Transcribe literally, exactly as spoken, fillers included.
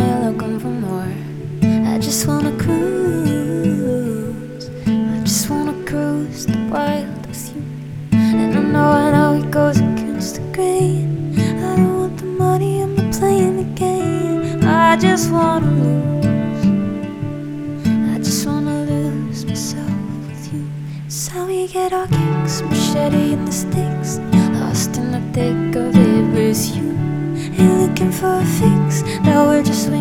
you're looking for more. I just wanna cruise, I just wanna cruise the wild with you. And I know, I know it goes against the grain. I don't want the money, I'm not playing the game. I just wanna lose, I just wanna lose myself with you. It's how we get our kicks, machete in the sticks. Lost in the thick of it was you. Ain't looking for a fix, now we're just swinging.